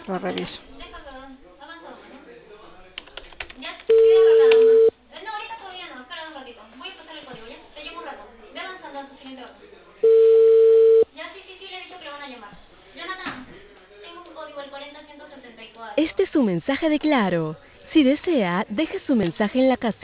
Lo reviso. Deja que avanza uno, ¿no? Ya, estoy arreglando. No, ahorita todavía no, espera un ratito. Voy a pasar el código, ¿ya? Te llamo un rato. Ve avanzando a tu siguiente orden. Ya, sí, le he dicho que lo van a llamar. Jonathan, tengo un código, el 40174. Este es su mensaje de Claro. Si desea, deje su mensaje en la casilla.